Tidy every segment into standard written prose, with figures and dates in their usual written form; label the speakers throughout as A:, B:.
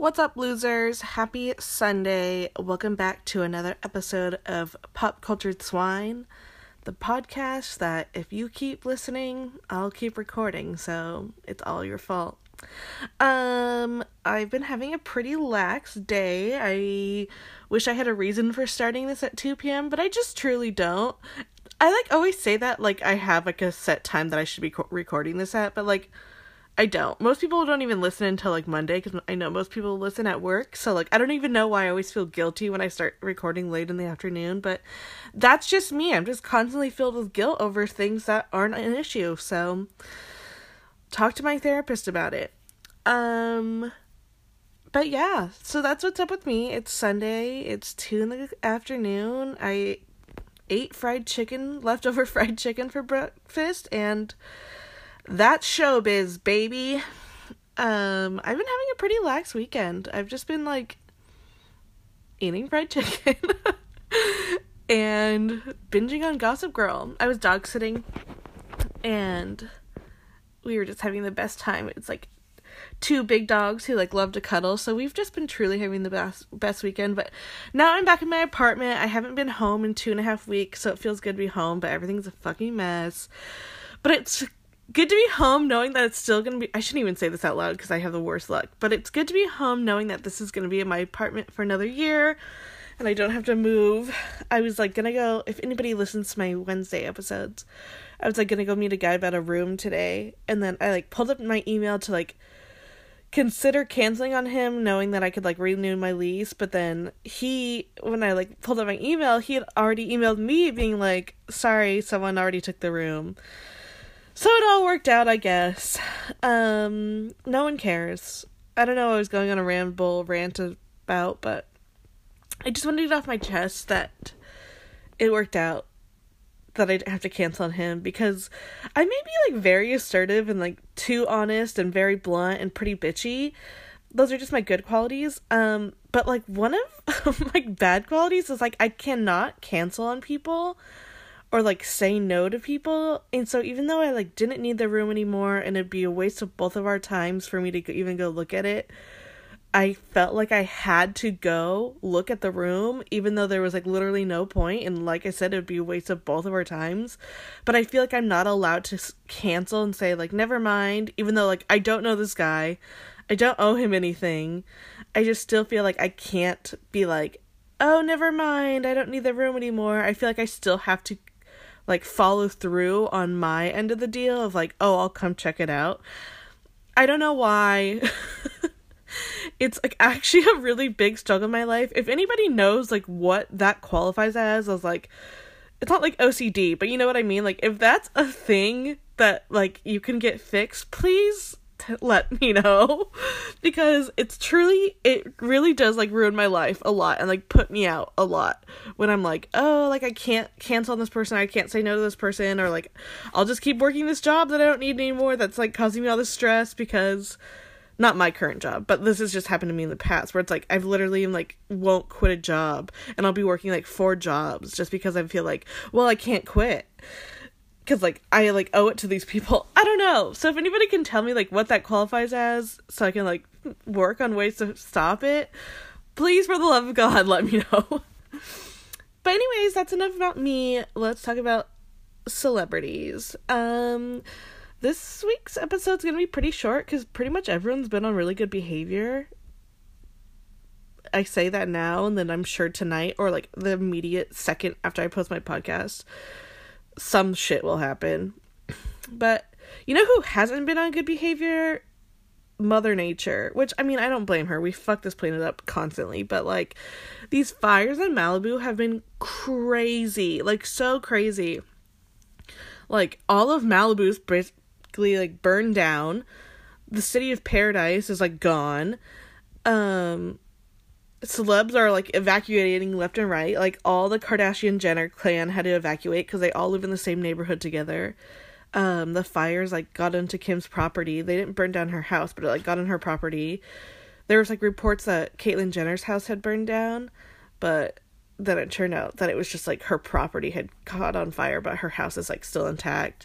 A: What's up, losers? Happy Sunday. Welcome back to another episode of Pop Cultured Swine, the podcast that if you keep listening, I'll keep recording, so it's all your fault. I've been having a pretty lax day. I wish I had a reason for starting this at 2 p.m., but I just truly don't. I always say that I have a set time that I should be recording this at, but I don't. Most people don't even listen until Monday, because I know most people listen at work, so I don't even know why I always feel guilty when I start recording late in the afternoon, but that's just me. I'm just constantly filled with guilt over things that aren't an issue, so talk to my therapist about it. But yeah, so that's what's up with me. It's Sunday, it's 2 in the afternoon, I ate leftover fried chicken for breakfast, and that's showbiz, baby. I've been having a pretty lax weekend. I've just been eating fried chicken and binging on Gossip Girl. I was dog sitting and we were just having the best time. It's two big dogs who love to cuddle, so we've just been truly having the best weekend. But now I'm back in my apartment. I haven't been home in 2.5 weeks, so it feels good to be home, but everything's a fucking mess. But it's good to be home knowing that it's still going to be, I shouldn't even say this out loud because I have the worst luck, but it's good to be home knowing that this is going to be in my apartment for another year and I don't have to move. I was going to go, if anybody listens to my Wednesday episodes, I was going to go meet a guy about a room today, and then I pulled up my email to consider canceling on him, knowing that I could renew my lease, but then when I pulled up my email, he had already emailed me being sorry, someone already took the room. So it all worked out, I guess. No one cares. I don't know what I was going on a rant about, but I just wanted to get off my chest that it worked out, that I didn't have to cancel on him, because I may be very assertive and too honest and very blunt and pretty bitchy. Those are just my good qualities. But one of my bad qualities is I cannot cancel on people or say no to people. And so even though I didn't need the room anymore and it'd be a waste of both of our times for me to even go look at it, I felt I had to go look at the room, even though there was literally no point, and I said, it would be a waste of both of our times. But I feel I'm not allowed to cancel and say never mind, even though I don't know this guy, I don't owe him anything. I just still feel I can't be oh, never mind, I don't need the room anymore. I feel I still have to follow through on my end of the deal of oh, I'll come check it out. I don't know why. It's actually a really big struggle in my life. If anybody knows what that qualifies as, I was it's not OCD, but you know what I mean? If that's a thing that you can get fixed, please let me know, because it really does ruin my life a lot and put me out a lot when I'm oh, I can't cancel on this person, I can't say no to this person, or I'll just keep working this job that I don't need anymore that's causing me all this stress, because not my current job, but this has just happened to me in the past where it's I've literally won't quit a job, and I'll be working 4 jobs just because I feel well, I can't quit because I owe it to these people. I don't know. So if anybody can tell me what that qualifies as, so I can work on ways to stop it, please, for the love of God, let me know. But anyways, that's enough about me. Let's talk about celebrities. This week's episode's gonna be pretty short because pretty much everyone's been on really good behavior. I say that now, and then I'm sure tonight, or the immediate second after I post my podcast, some shit will happen. But you know who hasn't been on good behavior? Mother Nature. Which, I mean, I don't blame her. We fuck this planet up constantly. But these fires in Malibu have been crazy. So crazy. All of Malibu's basically burned down. The city of Paradise is gone. Celebs are evacuating left and right. All the Kardashian Jenner clan had to evacuate because they all live in the same neighborhood together. The fires got into Kim's property. They didn't burn down her house, but it got on her property. There was reports that Caitlyn Jenner's house had burned down, but then it turned out that it was just her property had caught on fire, but her house is still intact.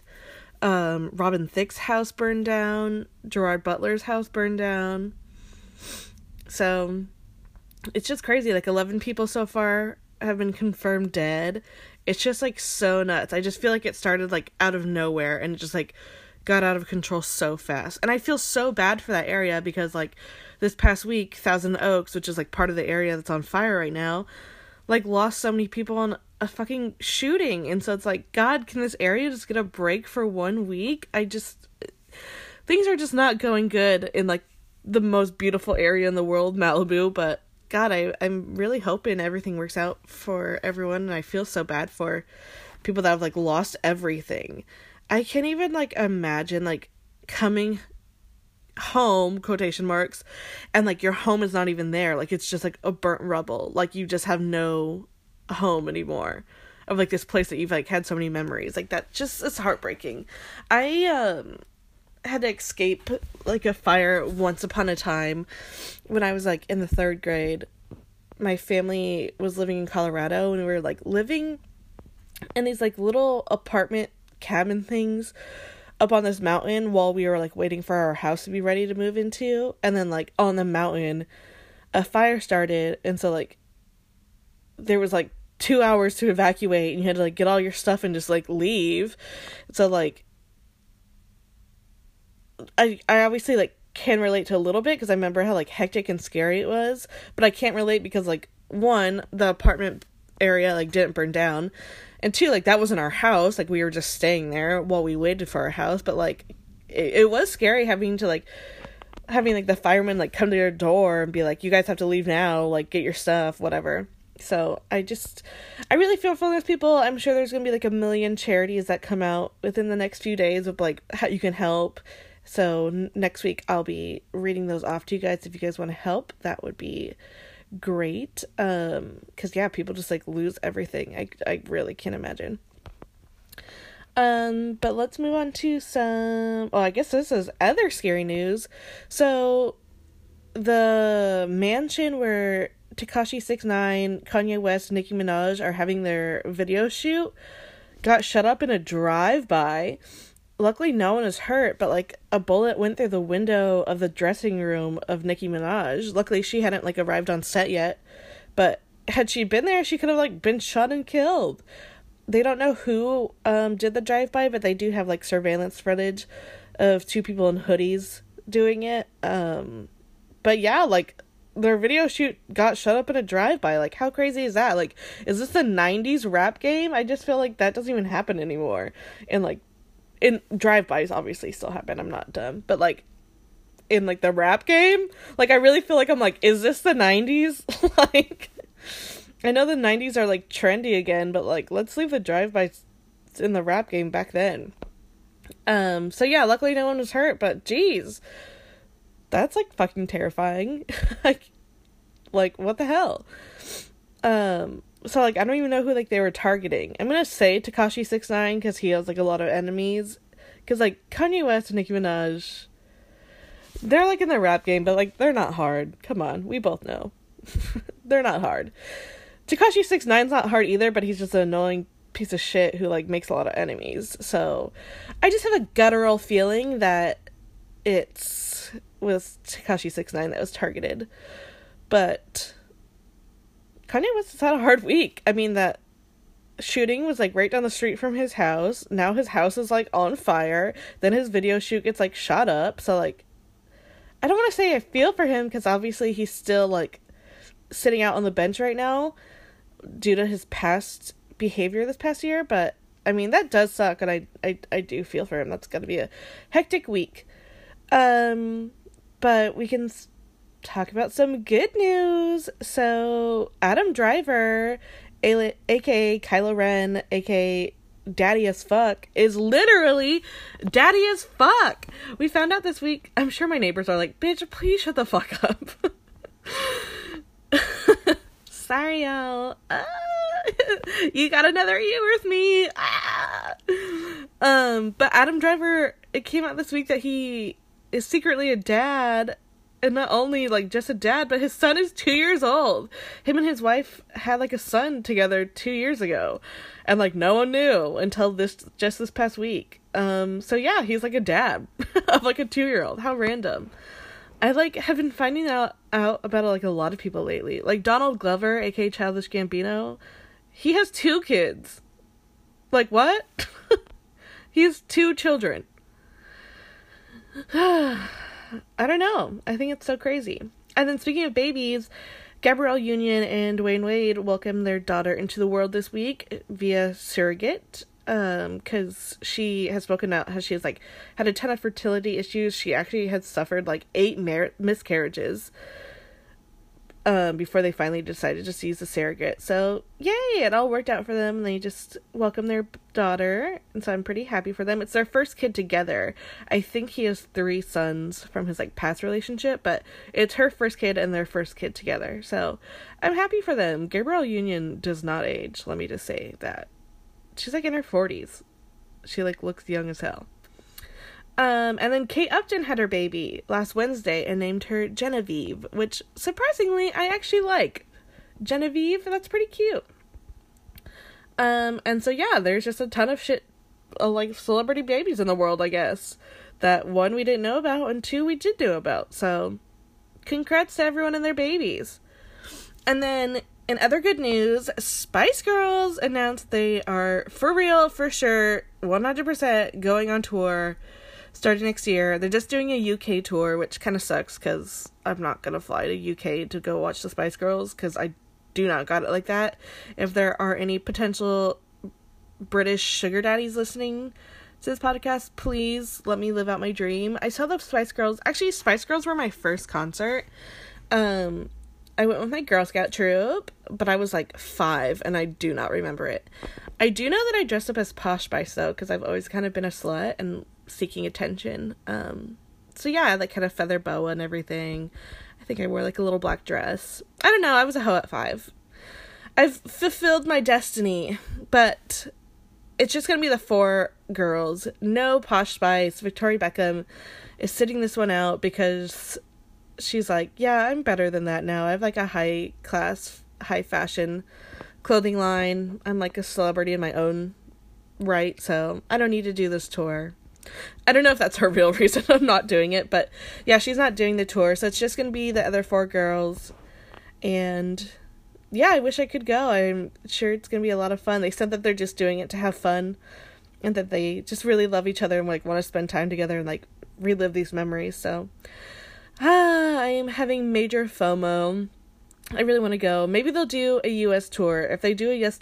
A: Robin Thicke's house burned down. Gerard Butler's house burned down. So it's just crazy. Like 11 people so far have been confirmed dead. It's just like so nuts. I just feel like it started like out of nowhere and it just like got out of control so fast. And I feel so bad for that area because like this past week, Thousand Oaks, which is like part of the area that's on fire right now, like lost so many people in a fucking shooting. And so it's like, God, can this area just get a break for 1 week? Things are just not going good in like the most beautiful area in the world, Malibu, but God, I'm really hoping everything works out for everyone, and I feel so bad for people that have like lost everything. I can't even like imagine like coming home, quotation marks, and like your home is not even there. Like it's just like a burnt rubble. Like you just have no home anymore of like this place that you've like had so many memories. Like that just is heartbreaking. I had to escape like a fire once upon a time when I was like in the 3rd grade. My family was living in Colorado and we were like living in these like little apartment cabin things up on this mountain while we were like waiting for our house to be ready to move into. And then like on the mountain a fire started, and so like there was like 2 hours to evacuate and you had to like get all your stuff and just like leave. So like I obviously like can relate to a little bit because I remember how like hectic and scary it was, but I can't relate because like 1, the apartment area like didn't burn down, and 2, like that wasn't our house. Like we were just staying there while we waited for our house, but like it was scary having like the firemen like come to your door and be like, you guys have to leave now, like get your stuff, whatever. So I really feel for those people. I'm sure there's gonna be like a million charities that come out within the next few days of like how you can help. So next week I'll be reading those off to you guys. If you guys want to help, that would be great. Because yeah, people just like lose everything. I really can't imagine. But let's move on to some, I guess this is other scary news. So the mansion where Tekashi 6ix9ine, Kanye West, Nicki Minaj are having their video shoot got shut up in a drive-by. Luckily, no one was hurt, but, like, a bullet went through the window of the dressing room of Nicki Minaj. Luckily, she hadn't, like, arrived on set yet, but had she been there, she could have, like, been shot and killed. They don't know who did the drive-by, but they do have, like, surveillance footage of 2 people in hoodies doing it. But, yeah, like, their video shoot got shut up in a drive-by. Like, how crazy is that? Like, is this the 90s rap game? I just feel like that doesn't even happen anymore. And, like, in drive-bys obviously still happen, I'm not dumb, but like in like the rap game, like I really feel like I'm like, is this the 90s? Like I know the 90s are like trendy again, but like let's leave the drive-bys in the rap game back then. So yeah, luckily no one was hurt, but geez, that's like fucking terrifying. like what the hell? So, like, I don't even know who, like, they were targeting. I'm gonna say Tekashi 6ix9ine, because he has, like, a lot of enemies. Because, like, Kanye West and Nicki Minaj, they're, like, in the rap game, but, like, they're not hard. Come on, we both know. They're not hard. Tekashi 6ix9ine's not hard either, but he's just an annoying piece of shit who, like, makes a lot of enemies. So, I just have a guttural feeling that it was Tekashi 6ix9ine that was targeted. But Kanye West has had a hard week. I mean, that shooting was, like, right down the street from his house. Now his house is, like, on fire. Then his video shoot gets, like, shot up. So, like, I don't want to say I feel for him, because obviously he's still, like, sitting out on the bench right now due to his past behavior this past year. But, I mean, that does suck, and I do feel for him. That's gonna be a hectic week. But we can talk about some good news. So Adam Driver, aka Kylo Ren, aka Daddy as Fuck, is literally Daddy as Fuck. We found out this week. I'm sure my neighbors are like, bitch, please shut the fuck up. Sorry, y'all. You got another year with me. But Adam Driver, it came out this week that he is secretly a dad. And not only, like, just a dad, but his son is 2 years old. Him and his wife had, like, a son together 2 years ago. And, like, no one knew until this past week. So, yeah, he's, like, a dad of, like, a 2-year-old. How random. I, like, have been finding out about, like, a lot of people lately. Like, Donald Glover, aka Childish Gambino, he has 2 kids. Like, what? He has 2 children. I don't know. I think it's so crazy. And then speaking of babies, Gabrielle Union and Dwayne Wade welcomed their daughter into the world this week via surrogate. Because she has spoken out how she has, like, had a ton of fertility issues. She actually had suffered, like, 8 miscarriages before they finally decided to use the surrogate. So, yay, it all worked out for them. They just welcomed their daughter, and so I'm pretty happy for them. It's their first kid together. I think he has 3 sons from his, like, past relationship, but it's her first kid and their first kid together. So, I'm happy for them. Gabrielle Union does not age, let me just say that. She's, like, in her 40s. She, like, looks young as hell. And then Kate Upton had her baby last Wednesday and named her Genevieve, which, surprisingly, I actually like. Genevieve, that's pretty cute. And so, yeah, there's just a ton of shit, like, celebrity babies in the world, I guess. That, 1, we didn't know about, and 2, we did know about. So, congrats to everyone and their babies. And then, in other good news, Spice Girls announced they are, for real, for sure, 100% going on tour starting next year. They're just doing a UK tour, which kind of sucks, because I'm not going to fly to UK to go watch the Spice Girls, because I do not got it like that. If there are any potential British sugar daddies listening to this podcast, please let me live out my dream. I saw the Spice Girls. Actually, Spice Girls were my first concert. I went with my Girl Scout troop, but I was, like, 5, and I do not remember it. I do know that I dressed up as Posh Spice, though, because I've always kind of been a slut and seeking attention. So, yeah, I, like, had a feather boa and everything. I think I wore, like, a little black dress. I don't know, I was a hoe at 5. I've fulfilled my destiny, but it's just gonna be the 4 girls. No Posh Spice. Victoria Beckham is sitting this one out because she's like, yeah, I'm better than that now. I have, like, a high class, high fashion clothing line. I'm, like, a celebrity in my own right, so I don't need to do this tour. I don't know if that's her real reason I'm not doing it, but yeah, she's not doing the tour, so it's just gonna be the other 4 girls. And yeah, I wish I could go. I'm sure it's gonna be a lot of fun. They said that they're just doing it to have fun, and that they just really love each other and, like, want to spend time together and, like, relive these memories. So I am having major FOMO. I really want to go. Maybe they'll do a US tour. If they do a US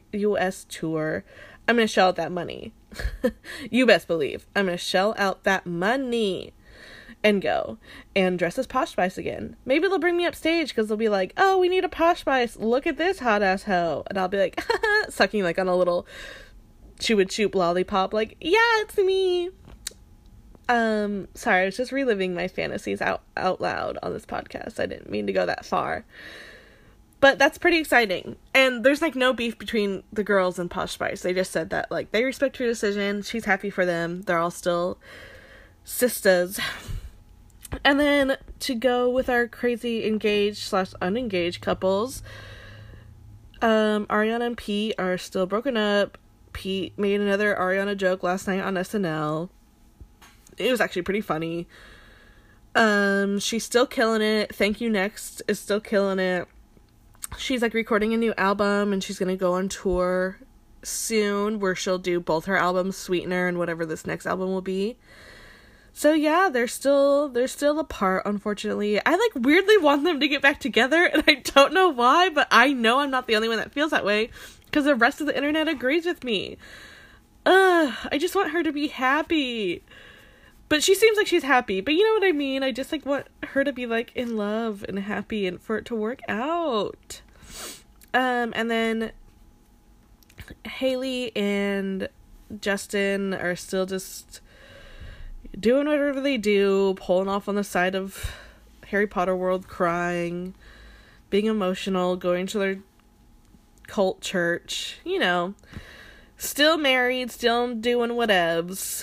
A: tour, I'm going to shell out that money. You best believe. I'm going to shell out that money and go and dress as Posh Spice again. Maybe they'll bring me upstage because they'll be like, oh, we need a Posh Spice. Look at this hot ass hoe. And I'll be like, sucking, like, on a little chew lollipop, like, yeah, it's me. Sorry, I was just reliving my fantasies out loud on this podcast. I didn't mean to go that far. But that's pretty exciting. And there's, like, no beef between the girls and Posh Spice. They just said that, like, they respect her decision. She's happy for them. They're all still sisters. And then, to go with our crazy engaged/unengaged couples, Ariana and Pete are still broken up. Pete made another Ariana joke last night on SNL. It was actually pretty funny. She's still killing it. Thank You Next is still killing it. She's, like, recording a new album, and she's gonna go on tour soon where she'll do both her albums, Sweetener and whatever this next album will be. So yeah, they're still apart, unfortunately. I, like, weirdly want them to get back together, and I don't know why, but I know I'm not the only one that feels that way, because the rest of the internet agrees with me. I just want her to be happy. But she seems like she's happy. But you know what I mean? I just, like, want her to be, like, in love and happy and for it to work out. And then Haley and Justin are still just doing whatever they do, pulling off on the side of Harry Potter world, crying, being emotional, going to their cult church, you know. Still married, still doing whatevs.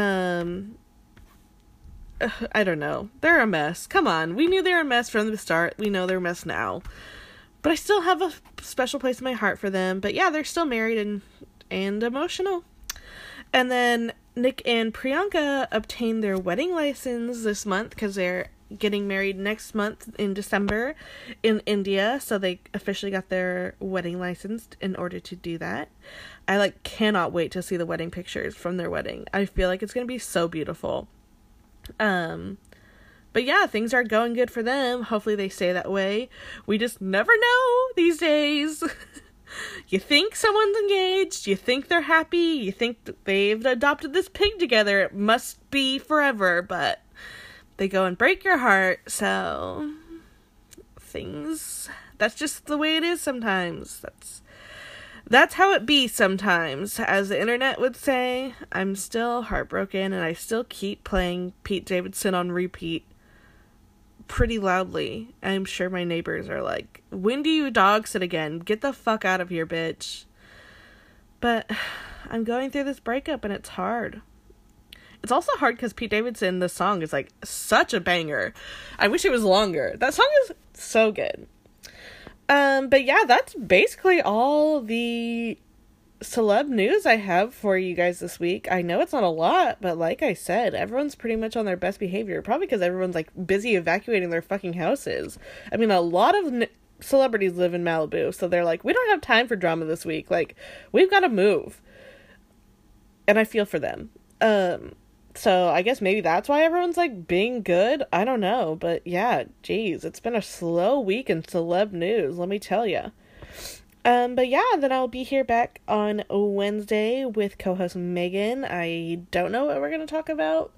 A: I don't know. They're a mess. Come on. We knew they were a mess from the start. We know they're a mess now. But I still have a special place in my heart for them. But yeah, they're still married and emotional. And then Nick and Priyanka obtained their wedding license this month because they're getting married next month in December in India, so they officially got their wedding licensed in order to do that. I cannot wait to see the wedding pictures from their wedding. I feel like it's going to be so beautiful. But yeah, things are going good for them. Hopefully they stay that way. We just never know these days. You think someone's engaged, you think they're happy, you think that they've adopted this pig together, it must be forever, but they go and break your heart, so that's just the way it is sometimes. That's how it be sometimes. As the internet would say, I'm still heartbroken, and I still keep playing Pete Davidson on repeat pretty loudly. I'm sure my neighbors are like, when do you dog sit again? Get the fuck out of here, bitch. But I'm going through this breakup and it's hard. It's also hard because Pete Davidson, the song is such a banger. I wish it was longer. That song is so good. But yeah, that's basically all the celeb news I have for you guys this week. I know it's not a lot, but like I said, everyone's pretty much on their best behavior, probably because everyone's busy evacuating their fucking houses. I mean, a lot of celebrities live in Malibu, so they're we don't have time for drama this week, we've got to move, and I feel for them. So I guess maybe that's why everyone's being good. I don't know, but yeah, geez, it's been a slow week in celeb news, let me tell you. But yeah, then I'll be here back on Wednesday with co-host Megan. I don't know what we're going to talk about.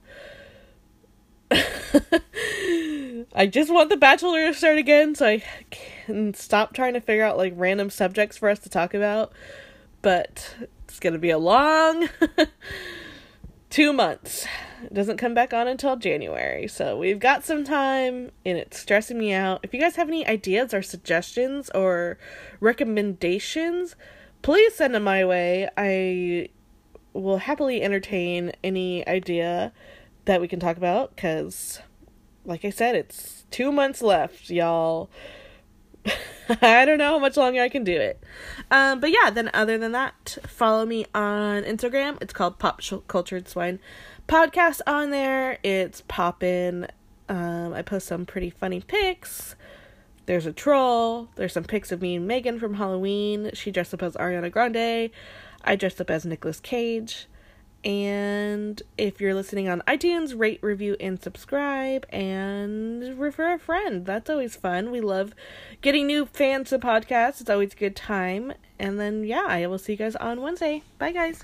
A: I just want The Bachelor to start again so I can stop trying to figure out random subjects for us to talk about. But it's going to be a long 2 months. It doesn't come back on until January, so we've got some time, and it's stressing me out. If you guys have any ideas or suggestions or recommendations, please send them my way. I will happily entertain any idea that we can talk about, because, like I said, it's 2 months left, y'all. I don't know how much longer I can do it. But yeah, then other than that, follow me on Instagram. It's called Pop Cultured Swine Podcast on there. It's poppin'. I post some pretty funny pics. There's a troll. There's some pics of me and Megan from Halloween. She dressed up as Ariana Grande. I dressed up as Nicolas Cage. And if you're listening on iTunes, rate, review, and subscribe, and refer a friend. That's always fun. We love getting new fans to podcasts. It's always a good time. And then, yeah, I will see you guys on Wednesday. Bye, guys.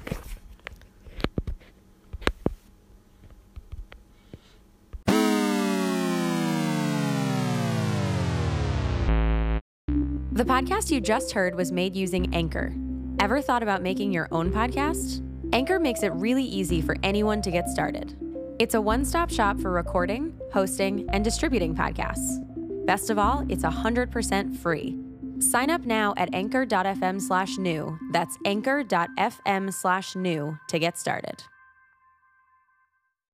B: The podcast you just heard was made using Anchor. Ever thought about making your own podcast? Anchor makes it really easy for anyone to get started. It's a one-stop shop for recording, hosting, and distributing podcasts. Best of all, it's 100% free. Sign up now at anchor.fm/new. That's anchor.fm/new to get started.